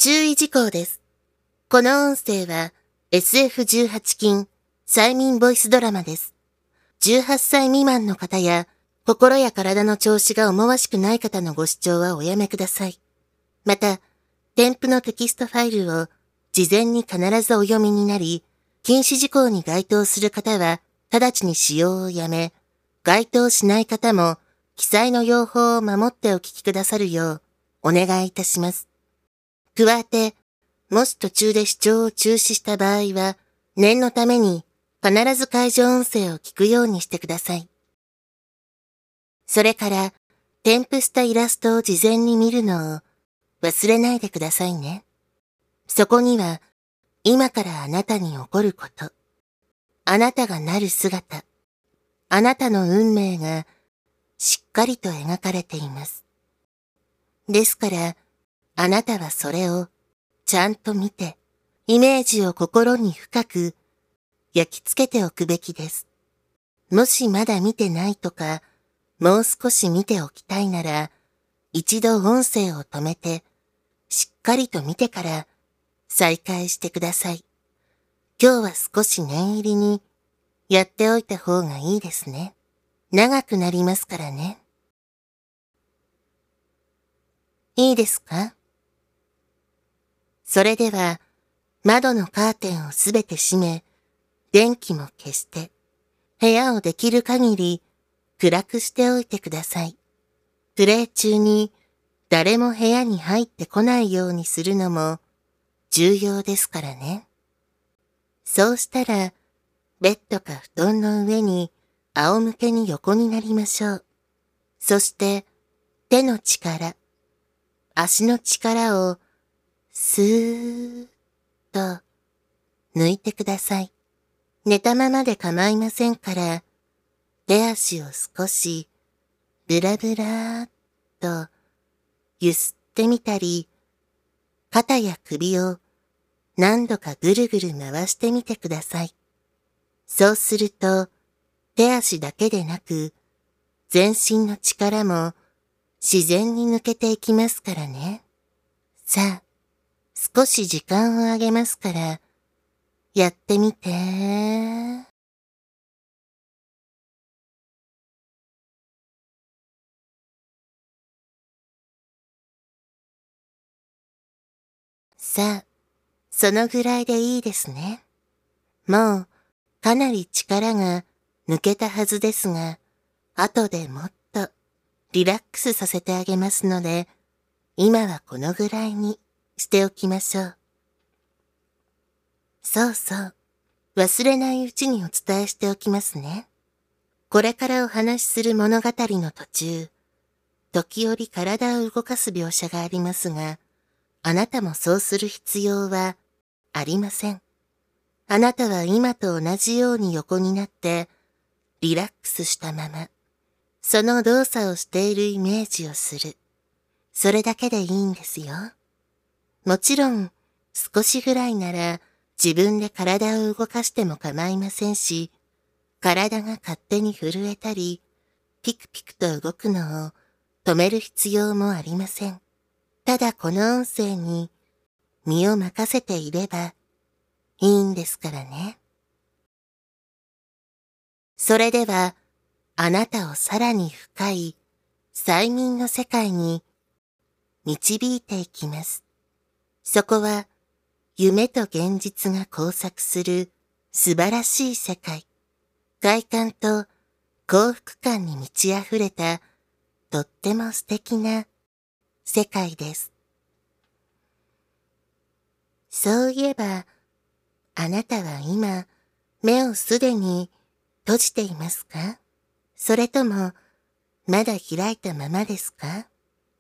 注意事項です。この音声は SF18 禁催眠ボイスドラマです。18歳未満の方や心や体の調子が思わしくない方のご視聴はおやめください。また、添付のテキストファイルを事前に必ずお読みになり、禁止事項に該当する方は直ちに使用をやめ、該当しない方も記載の用法を守ってお聞きくださるようお願いいたします。加えて、もし途中で視聴を中止した場合は、念のために必ず会場音声を聞くようにしてください。それから、添付したイラストを事前に見るのを忘れないでくださいね。そこには、今からあなたに起こること、あなたがなる姿、あなたの運命がしっかりと描かれています。ですから、あなたはそれをちゃんと見て、イメージを心に深く焼き付けておくべきです。もしまだ見てないとか、もう少し見ておきたいなら、一度音声を止めて、しっかりと見てから再開してください。今日は少し念入りにやっておいた方がいいですね。長くなりますからね。いいですか？それでは、窓のカーテンをすべて閉め、電気も消して、部屋をできる限り暗くしておいてください。プレイ中に誰も部屋に入ってこないようにするのも重要ですからね。そうしたら、ベッドか布団の上に仰向けに横になりましょう。そして手の力、足の力をスーッと抜いてください。寝たままで構いませんから、手足を少しブラブラーっとゆすってみたり、肩や首を何度かぐるぐる回してみてください。そうすると、手足だけでなく、全身の力も自然に抜けていきますからね。さあ、少し時間をあげますから、やってみて。さあ、そのぐらいでいいですね。もう、かなり力が抜けたはずですが、後でもっとリラックスさせてあげますので、今はこのぐらいにしておきましょう。そうそう。忘れないうちにお伝えしておきますね。これからお話しする物語の途中、時折体を動かす描写がありますが、あなたもそうする必要はありません。あなたは今と同じように横になって、リラックスしたまま、その動作をしているイメージをする。それだけでいいんですよ。もちろん、少しぐらいなら自分で体を動かしても構いませんし、体が勝手に震えたり、ピクピクと動くのを止める必要もありません。ただこの音声に身を任せていればいいんですからね。それでは、あなたをさらに深い催眠の世界に導いていきます。そこは夢と現実が交錯する素晴らしい世界。快感と幸福感に満ち溢れたとっても素敵な世界です。そういえば、あなたは今目をすでに閉じていますか？それともまだ開いたままですか？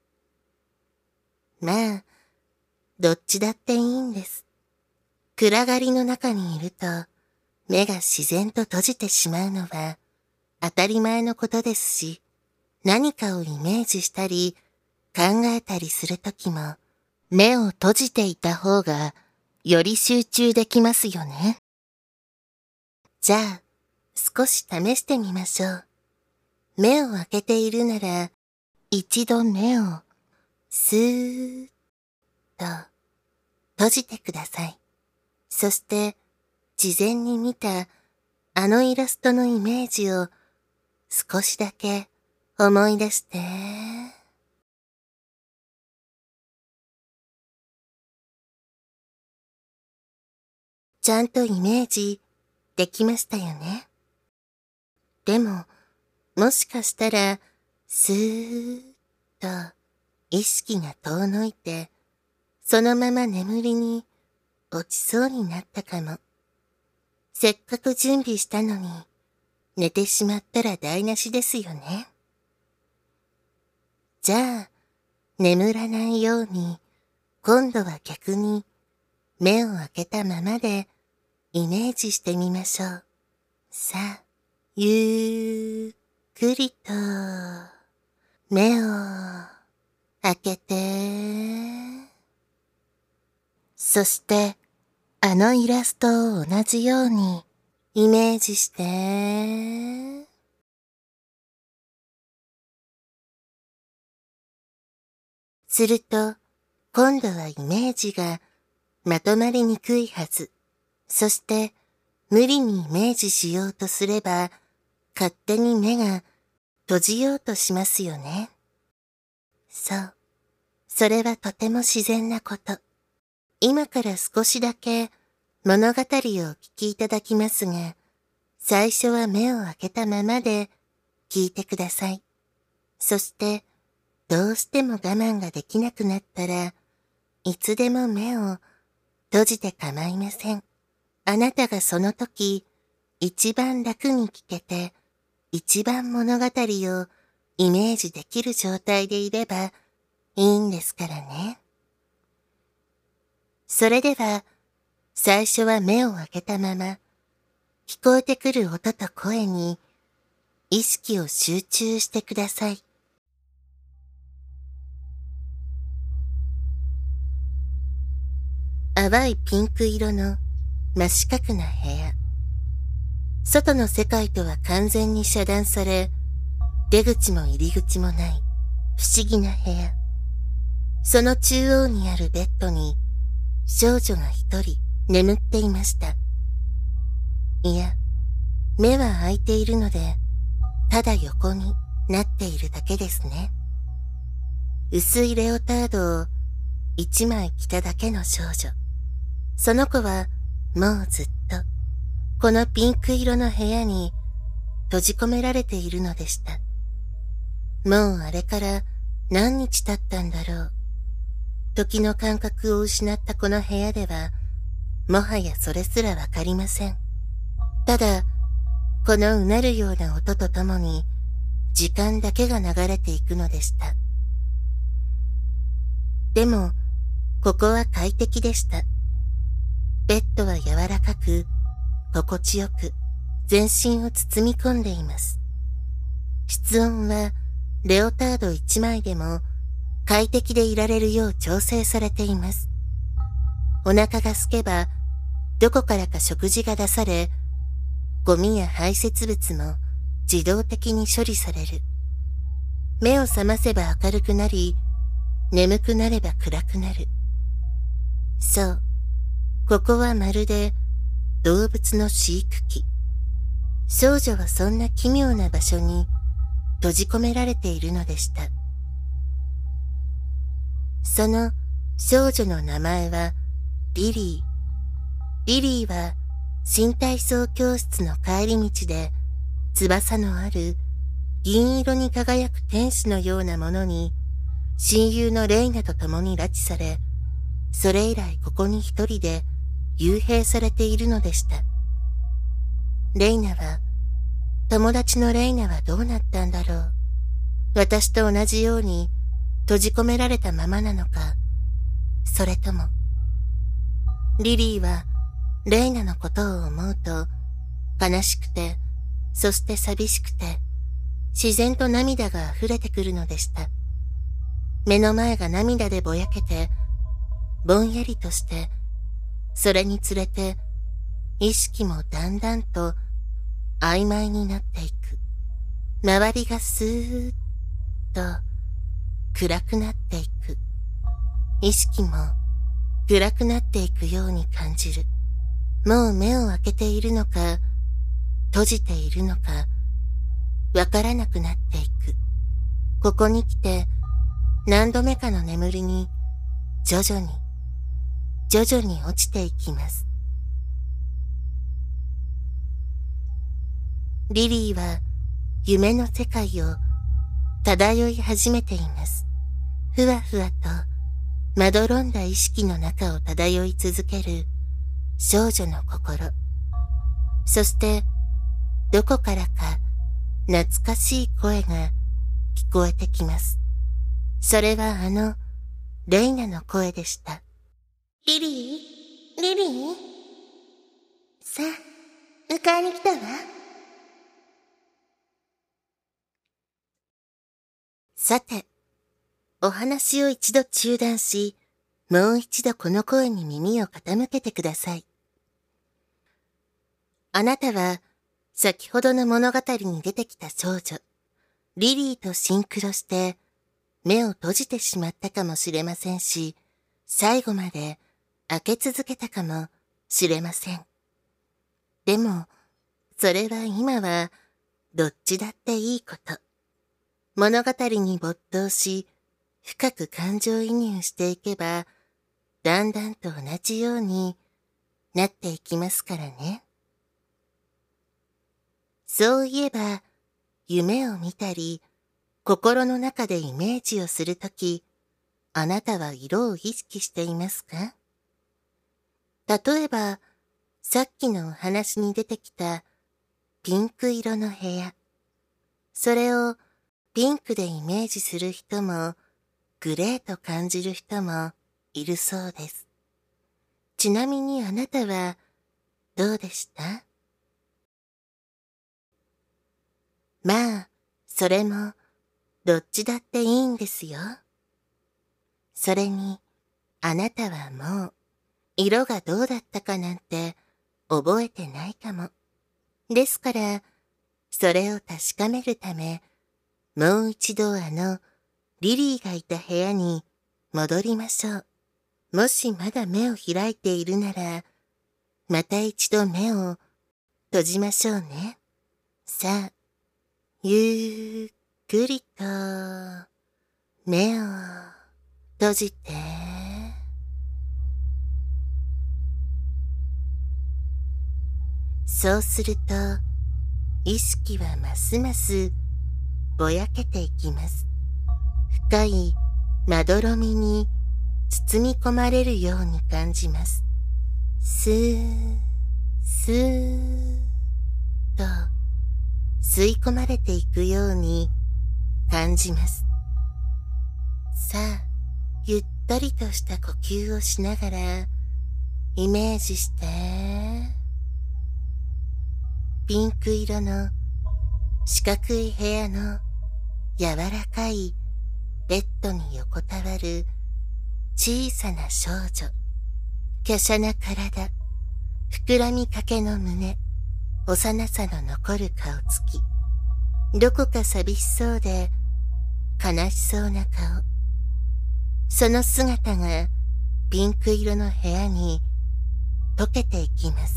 まあ、どっちだっていいんです。暗がりの中にいると目が自然と閉じてしまうのは当たり前のことですし、何かをイメージしたり考えたりするときも目を閉じていた方がより集中できますよね。じゃあ少し試してみましょう。目を開けているなら一度目をスーッと閉じてください。そして、事前に見たあのイラストのイメージを少しだけ思い出して。ちゃんとイメージできましたよね。でも、もしかしたら、スーッと意識が遠のいて、そのまま眠りに落ちそうになったかも。せっかく準備したのに、寝てしまったら台無しですよね。じゃあ、眠らないように、今度は逆に、目を開けたままで、イメージしてみましょう。さあ、ゆっくりと、目を開けて、そして、あのイラストを同じようにイメージして、すると、今度はイメージがまとまりにくいはず。そして、無理にイメージしようとすれば、勝手に目が閉じようとしますよね。そう。それはとても自然なこと。今から少しだけ物語をお聞きいただきますが、最初は目を開けたままで聞いてください。そして、どうしても我慢ができなくなったら、いつでも目を閉じて構いません。あなたがその時、一番楽に聞けて、一番物語をイメージできる状態でいればいいんですからね。それでは、最初は目を開けたまま、聞こえてくる音と声に意識を集中してください。淡いピンク色の真四角な部屋。外の世界とは完全に遮断され、出口も入り口もない不思議な部屋。その中央にあるベッドに少女が一人眠っていました。いや、目は開いているので、ただ横になっているだけですね。薄いレオタードを一枚着ただけの少女。その子はもうずっとこのピンク色の部屋に閉じ込められているのでした。もうあれから何日経ったんだろう。時の感覚を失ったこの部屋では、もはやそれすらわかりません。ただ、このうなるような音とともに、時間だけが流れていくのでした。でも、ここは快適でした。ベッドは柔らかく、心地よく、全身を包み込んでいます。室温は、レオタード一枚でも、快適でいられるよう調整されています。お腹が空けば、どこからか食事が出され、ゴミや排泄物も自動的に処理される。目を覚ませば明るくなり、眠くなれば暗くなる。そう、ここはまるで動物の飼育機。少女はそんな奇妙な場所に閉じ込められているのでした。その少女の名前はリリー。リリーは新体操教室の帰り道で翼のある銀色に輝く天使のようなものに親友のレイナと共に拉致され、それ以来ここに一人で幽閉されているのでした。レイナは、友達のレイナはどうなったんだろう。私と同じように閉じ込められたままなのか、それとも、リリーはレイナのことを思うと悲しくて、そして寂しくて、自然と涙が溢れてくるのでした。目の前が涙でぼやけて、ぼんやりとして、それにつれて意識もだんだんと曖昧になっていく。周りがスーッと暗くなっていく。意識も暗くなっていくように感じる。もう目を開けているのか、閉じているのか、わからなくなっていく。ここに来て、何度目かの眠りに、徐々に落ちていきます。リリーは、夢の世界を漂い始めています。ふわふわと、まどろんだ意識の中を漂い続ける少女の心。そして、どこからか懐かしい声が聞こえてきます。それはレイナの声でした。リリーさあ、迎えに来たわ。さて、お話を一度中断し、もう一度この声に耳を傾けてください。あなたは、先ほどの物語に出てきた少女、リリーとシンクロして、目を閉じてしまったかもしれませんし、最後まで開け続けたかもしれません。でも、それは今は、どっちだっていいこと。物語に没頭し、深く感情移入していけば、だんだんと同じようになっていきますからね。そういえば、夢を見たり、心の中でイメージをするとき、あなたは色を意識していますか？例えば、さっきのお話に出てきたピンク色の部屋。それをピンクでイメージする人も、グレーと感じる人もいるそうです。ちなみにあなたはどうでした？まあ、それもどっちだっていいんですよ。それに、あなたはもう色がどうだったかなんて覚えてないかも。ですから、それを確かめるため、もう一度リリーがいた部屋に戻りましょう。もしまだ目を開いているなら、また一度目を閉じましょうね。さあ、ゆっくりと目を閉じて。そうすると、意識はますますぼやけていきます。深いまどろみに包み込まれるように感じます。スー、スーと吸い込まれていくように感じます。さあ、ゆったりとした呼吸をしながらイメージして、ピンク色の四角い部屋の柔らかいベッドに横たわる小さな少女。華奢な体、膨らみかけの胸、幼さの残る顔つき。どこか寂しそうで悲しそうな顔。その姿がピンク色の部屋に溶けていきます。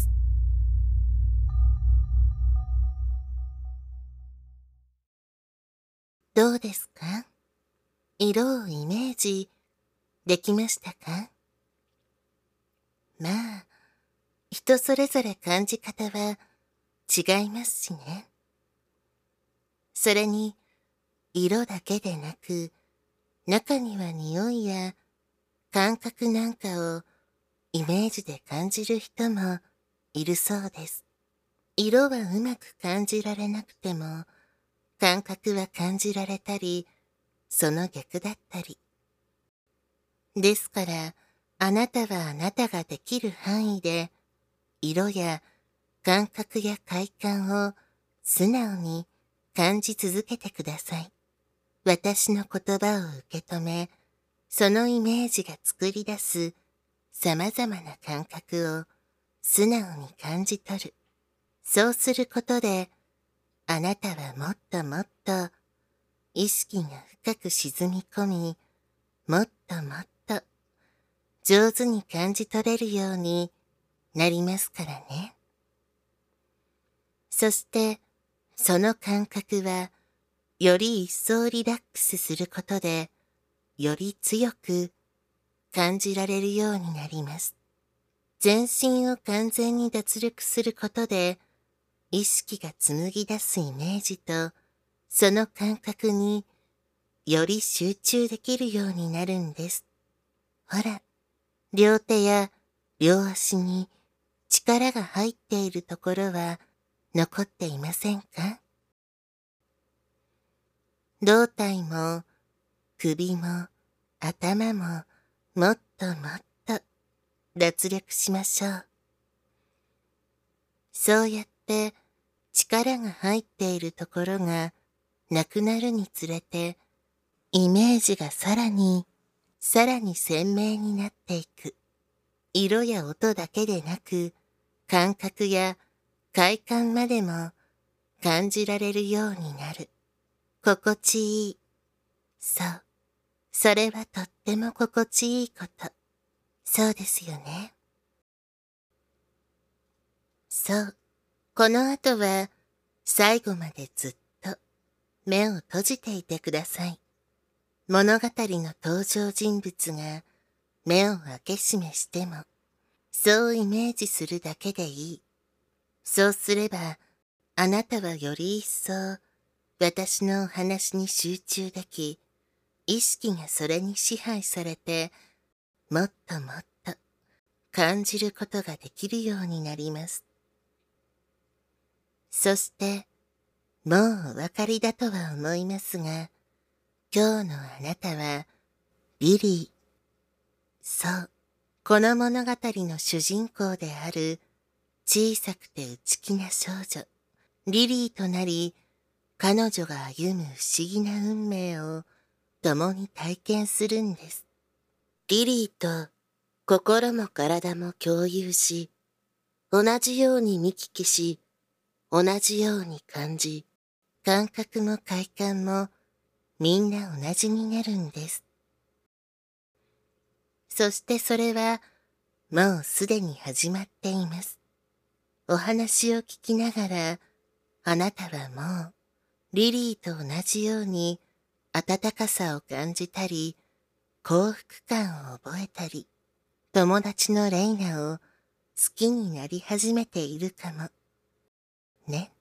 どうですか？色をイメージできましたか？まあ、人それぞれ感じ方は違いますしね。それに、色だけでなく、中には匂いや感覚なんかをイメージで感じる人もいるそうです。色はうまく感じられなくても、感覚は感じられたり、その逆だったり。ですから、あなたはあなたができる範囲で、色や感覚や快感を素直に感じ続けてください。私の言葉を受け止め、そのイメージが作り出す様々な感覚を素直に感じ取る。そうすることで、あなたはもっともっと意識が深く沈み込み、もっともっと上手に感じ取れるようになりますからね。そして、その感覚は、より一層リラックスすることで、より強く感じられるようになります。全身を完全に脱力することで、意識が紡ぎ出すイメージと、その感覚により集中できるようになるんです。ほら、両手や両足に力が入っているところは残っていませんか？胴体も首も頭ももっともっと脱力しましょう。そうやって力が入っているところがなくなるにつれて、イメージがさらに鮮明になっていく。色や音だけでなく、感覚や快感までも感じられるようになる。心地いい。そう。それはとっても心地いいこと。そうですよね。そう。この後は最後までずっと目を閉じていてください。物語の登場人物が目を開け閉めしても、そうイメージするだけでいい。そうすれば、あなたはより一層私のお話に集中でき、意識がそれに支配されて、もっともっと感じることができるようになります。そして、もうお分かりだとは思いますが、今日のあなたは、リリー。そう、この物語の主人公である、小さくて内気な少女、リリーとなり、彼女が歩む不思議な運命を共に体験するんです。リリーと心も体も共有し、同じように見聞きし、同じように感じ、感覚も快感もみんな同じになるんです。そしてそれはもうすでに始まっています。お話を聞きながら、あなたはもうリリーと同じように温かさを感じたり、幸福感を覚えたり、友達のレイナを好きになり始めているかも。ね。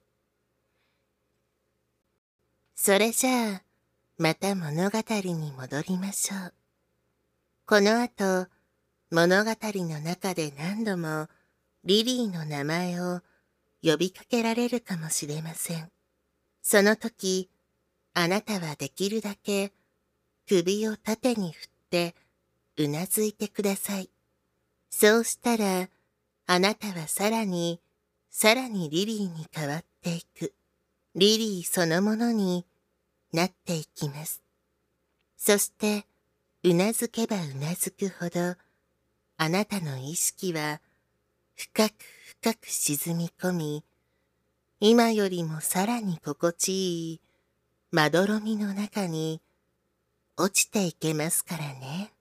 それじゃあ、また物語に戻りましょう。この後、物語の中で何度もリリーの名前を呼びかけられるかもしれません。その時、あなたはできるだけ首を縦に振ってうなずいてください。そうしたら、あなたはさらにリリーに変わっていく。リリーそのものになっていきます。そして、うなずけばうなずくほど、あなたの意識は深く深く沈み込み、今よりもさらに心地いいまどろみの中に落ちていけますからね。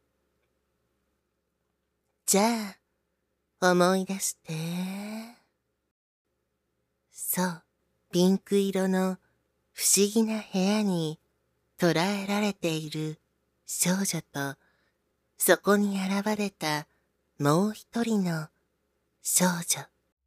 じゃあ、思い出して。そう、ピンク色の不思議な部屋に捉えられている少女と、そこに現れたもう一人の少女。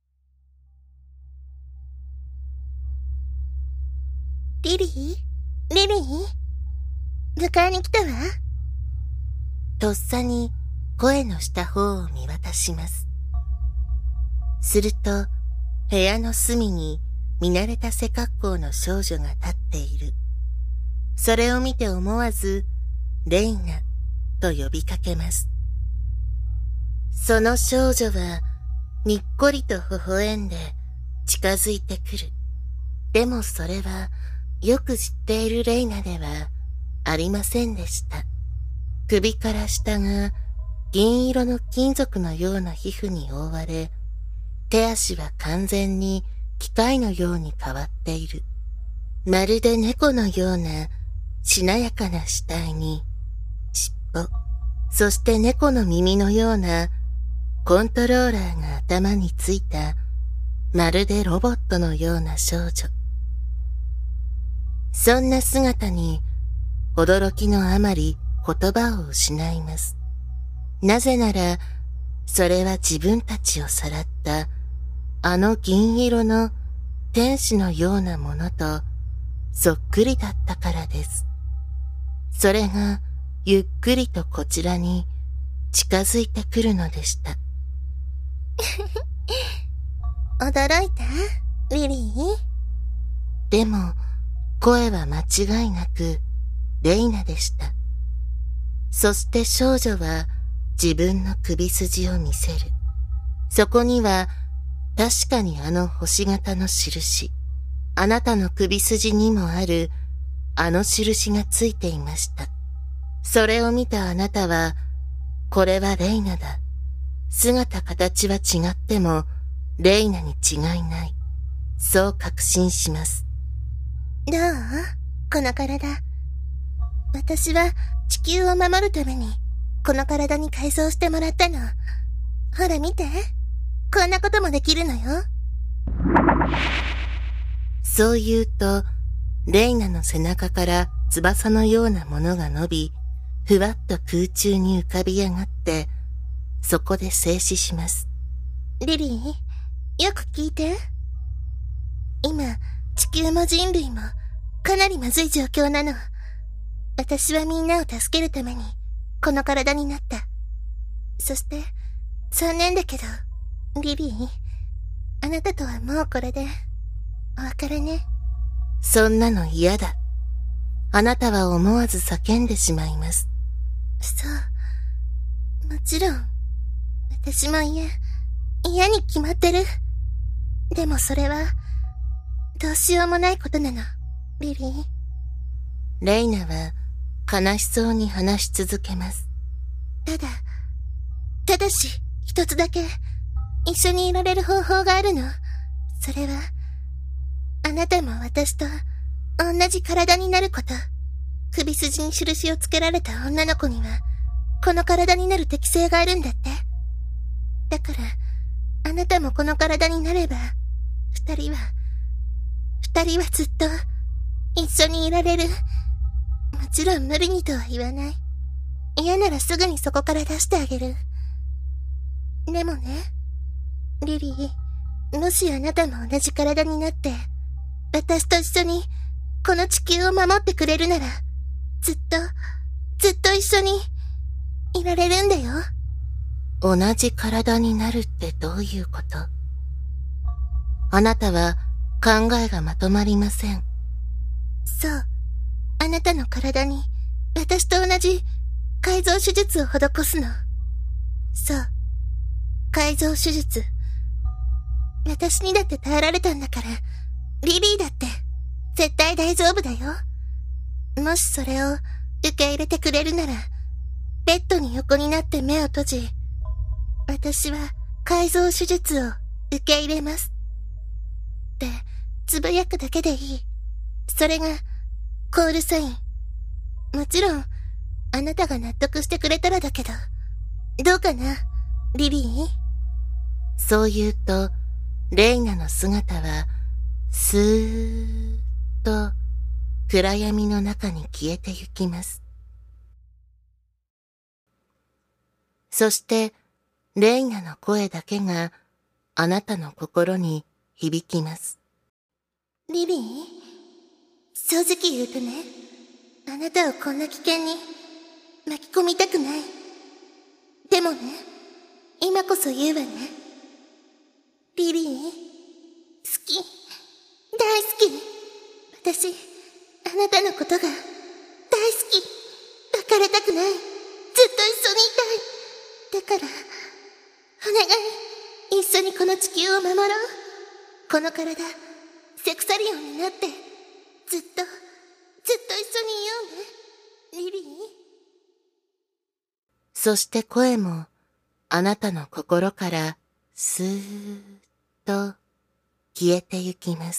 リリー？リリー？迎えに来たわ。とっさに声のした方を見渡します。すると、部屋の隅に見慣れた背格好の少女が立っている。それを見て思わず、レイナと呼びかけます。その少女は、にっこりと微笑んで近づいてくる。でもそれは、よく知っているレイナではありませんでした。首から下が銀色の金属のような皮膚に覆われ、手足は完全に機械のように変わっている。まるで猫のようなしなやかな死体に、尻尾、 そして猫の耳のようなコントローラーが頭についたまるでロボットのような少女。そんな姿に驚きのあまり言葉を失います。なぜなら、それは自分たちをさらったあの銀色の天使のようなものとそっくりだったからです。それがゆっくりとこちらに近づいてくるのでした。 驚いた？リリー？ でも、声は間違いなくレイナでした。そして少女は自分の首筋を見せる。そこには確かにあの星型の印、あなたの首筋にもあるあの印がついていました。それを見たあなたは、これはレイナだ。姿形は違ってもレイナに違いない。そう確信します。 どう？この体。私は地球を守るためにこの体に改造してもらったの。ほら見て。こんなこともできるのよ。 そう言うと、レイナの背中から翼のようなものが伸び、ふわっと空中に浮かび上がって、そこで静止します。 リリー、よく聞いて。今、地球も人類もかなりまずい状況なの。私はみんなを助けるためにこの体になった。そして、残念だけど、リリー、あなたとはもうこれでお別れね。 そんなの嫌だ。あなたは思わず叫んでしまいます。 そう。もちろん、私も嫌に決まってる。でもそれは、どうしようもないことなの、リリー。 レイナは悲しそうに話し続けます。 ただし、一つだけ、一緒にいられる方法があるの。それは、あなたも私と同じ体になること。首筋に印をつけられた女の子には、この体になる適性があるんだって。だから、あなたもこの体になれば、二人はずっと一緒にいられる。もちろん無理にとは言わない。嫌ならすぐにそこから出してあげる。でもね、リリー、もしあなたも同じ体になって、私と一緒にこの地球を守ってくれるなら、ずっと一緒にいられるんだよ。 同じ体になるってどういうこと？あなたは考えがまとまりません。 そう。あなたの体に私と同じ改造手術を施すの。そう。改造手術。私にだって耐えられたんだから、リリーだって絶対大丈夫だよ。もしそれを受け入れてくれるなら、ベッドに横になって目を閉じ、私は改造手術を受け入れます。ってつぶやくだけでいい。それがコールサイン。もちろんあなたが納得してくれたらだけど、どうかな、リリー？ そう言うと、レイナの姿はスーッと暗闇の中に消えてゆきます。そしてレイナの声だけがあなたの心に響きます。 リリー、正直言うとね、あなたをこんな危険に巻き込みたくない。でもね、今こそ言うわね。リリー、好き、大好き。私、あなたのことが大好き。別れたくない。ずっと一緒にいたい。だから、お願い、一緒にこの地球を守ろう。この体、セクサリオンになって、ずっと一緒にいようね、リリー。 そして声もあなたの心からスーッと消えてゆきます。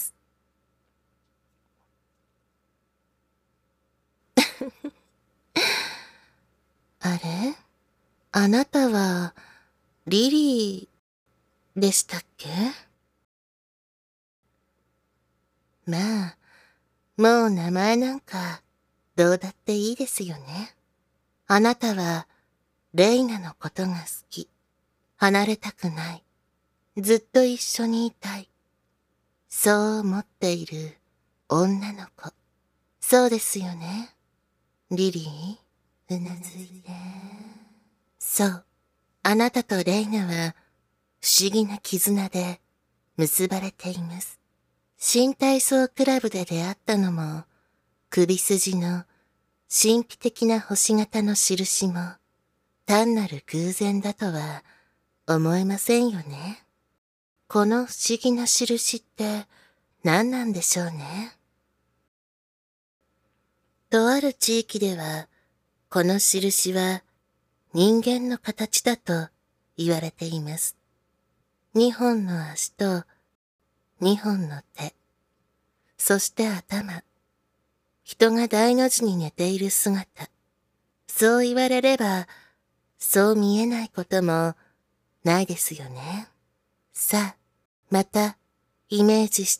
あれ？ あなたは、リリーでしたっけ？まあ、もう名前なんか、どうだっていいですよね。あなたは、レイナのことが好き。離れたくない。ずっと一緒にいたい。そう思っている女の子。そうですよね。リリー、うなずいて。そう。あなたとレイナは、不思議な絆で結ばれています。新体操クラブで出会ったのも、首筋の神秘的な星型の印も、単なる偶然だとは思えませんよね。この不思議な印って何なんでしょうね。とある地域では、この印は人間の形だと言われています。2本の足と2本の手、そして頭。人が大の字に寝ている姿。そう言われれば、そう見えないこともないですよね。さあ、またイメージして。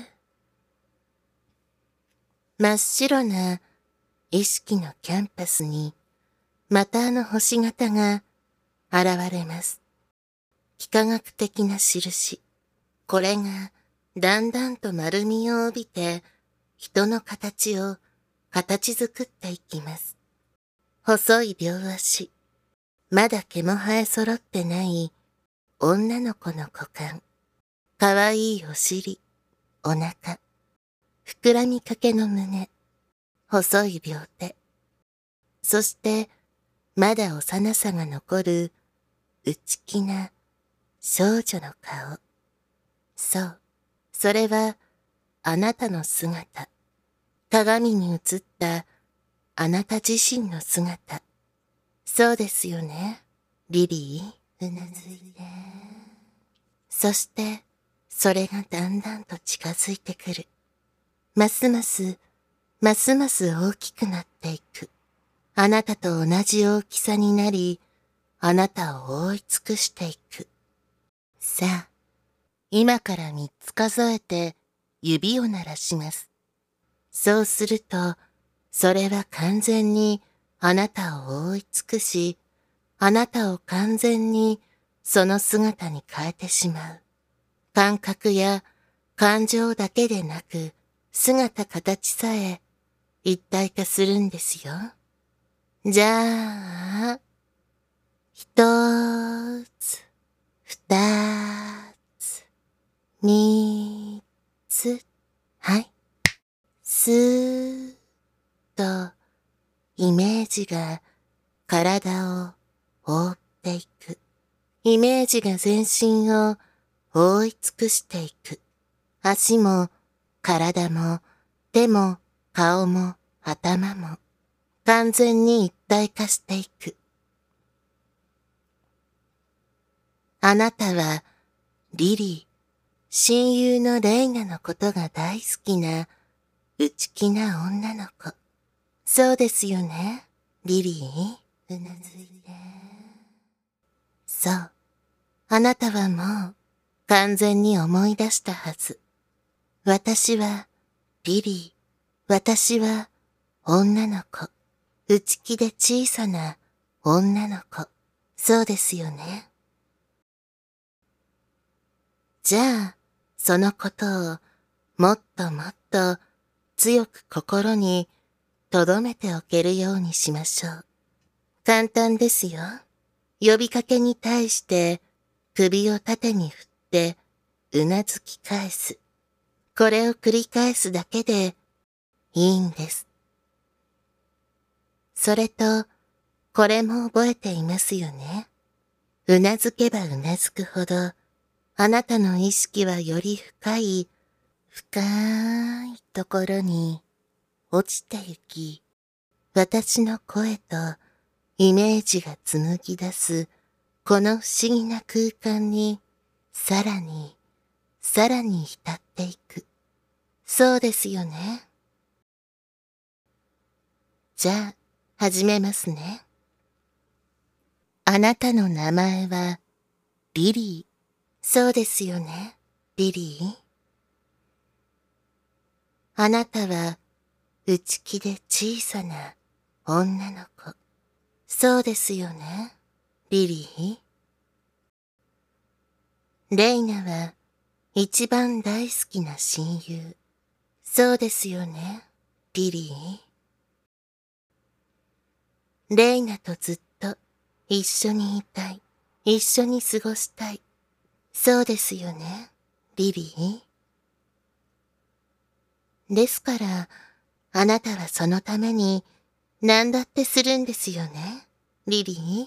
真っ白な意識のキャンパスに、またあの星型が現れます。幾何学的な印。これがだんだんと丸みを帯びて、人の形を形作っていきます。細い両足。まだ毛も生え揃ってない女の子の股間。かわいいお尻、お腹。膨らみかけの胸。細い両手。そして、まだ幼さが残る内気な少女の顔。そう、それはあなたの姿。鏡に映ったあなた自身の姿。そうですよね、リリー。うなずいて。そして、それがだんだんと近づいてくる。ますます、ますます大きくなっていく。あなたと同じ大きさになり、あなたを覆い尽くしていく。さあ、今から3つ数えて指を鳴らします。そうすると、それは完全にあなたを覆い尽くし、あなたを完全にその姿に変えてしまう。感覚や感情だけでなく、姿形さえ一体化するんですよ。じゃあ、一つ、二つ、三つ、はい。スーッとイメージが体を覆っていく。イメージが全身を覆い尽くしていく。足も体も手も顔も頭も完全に一体化していく。あなたはリリー、親友のレイナのことが大好きな内気な女の子。そうですよね、リリー。うなずいて。そう。あなたはもう完全に思い出したはず。私はリリー。私は女の子。内気で小さな女の子。そうですよね。じゃあ、そのことをもっともっと強く心に留めておけるようにしましょう。簡単ですよ。呼びかけに対して首を縦に振ってうなずき返す。これを繰り返すだけでいいんです。それと、これも覚えていますよね。うなずけばうなずくほど、あなたの意識はより深いところに落ちてゆき、私の声とイメージが紡ぎ出すこの不思議な空間にさらに浸っていく。そうですよね。じゃあ、始めますね。 あなたの名前は、リリー。そうですよね、リリー。あなたは、内気で小さな女の子。そうですよね、リリー。レイナは、一番大好きな親友。そうですよね、リリー。レイナとずっと一緒にいたい。一緒に過ごしたい。そうですよね、リリー。ですから、あなたはそのために何だってするんですよね、リリー。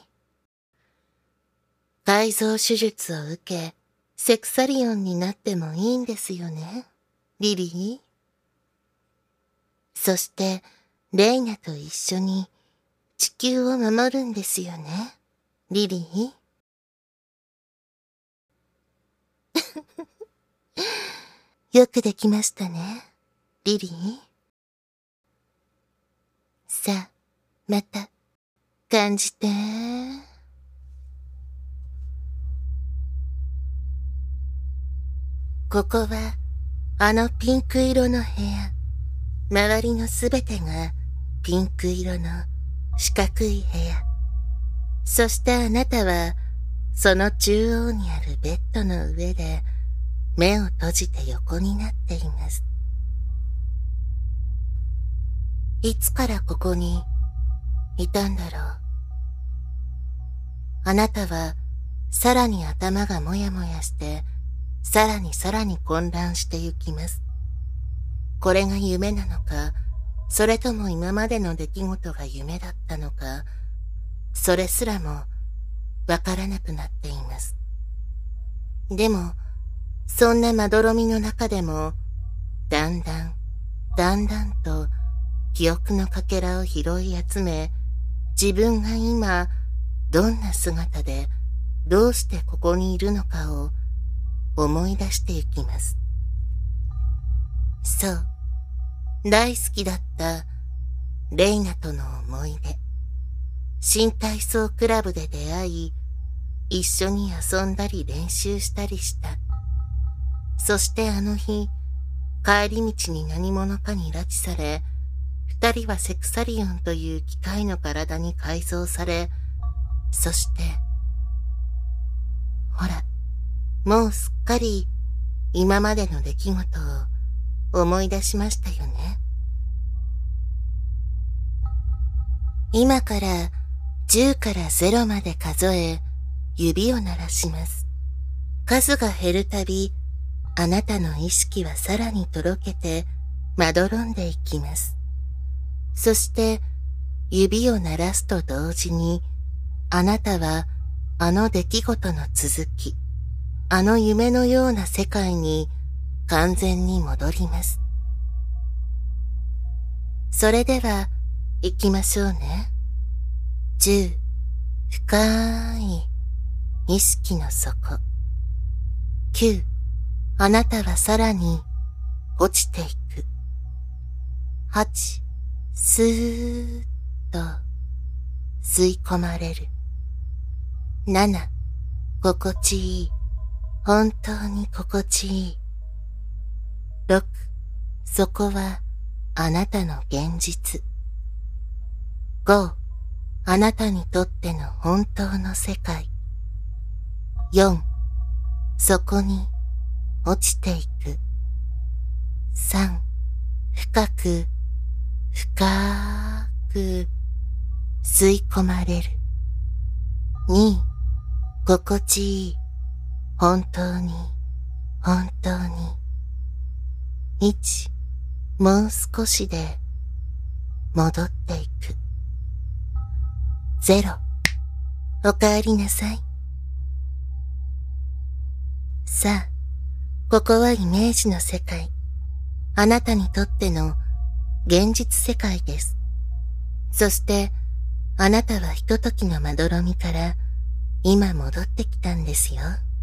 改造手術を受け、セクサリオンになってもいいんですよね、リリー。そして、レイナと一緒に地球を守るんですよね、リリー。よくできましたね、リリー。さあ、また、感じて。ここは、あのピンク色の部屋。周りのすべてがピンク色の四角い部屋。そしてあなたは、その中央にあるベッドの上で、目を閉じて横になっています。いつからここにいたんだろう。あなたは、さらに頭がもやもやして、さらに混乱してゆきます。これが夢なのか、それとも今までの出来事が夢だったのか、それすらもわからなくなっています。でも、そんなまどろみの中でも、だんだんと記憶のかけらを拾い集め、自分が今、どんな姿で、どうしてここにいるのかを思い出してゆきます。そう、大好きだったレイナとの思い出。新体操クラブで出会い、一緒に遊んだり練習したりした。そしてあの日、帰り道に何者かに拉致され、二人はセクサリオンという機械の体に改造され、そして、ほら、もうすっかり今までの出来事を思い出しましたよね。今から10から0まで数え、指を鳴らします。数が減るたび、あなたの意識はさらにとろけて、まどろんでいきます。そして、指を鳴らすと同時に、あなたはあの出来事の続き、あの夢のような世界に完全に戻ります。それでは、行きましょうね。10、深い意識の底。9、あなたはさらに落ちていく。8、スーッと吸い込まれる。7、心地いい。本当に心地いい。6、そこはあなたの現実。5、あなたにとっての本当の世界。4、そこに落ちていく。3、深く吸い込まれる。2、心地いい。本当に。1、もう少しで戻っていく。0、おかえりなさい。さあ、ここはイメージの世界。あなたにとっての現実世界です。そして、あなたはひとときのまどろみから今戻ってきたんですよ。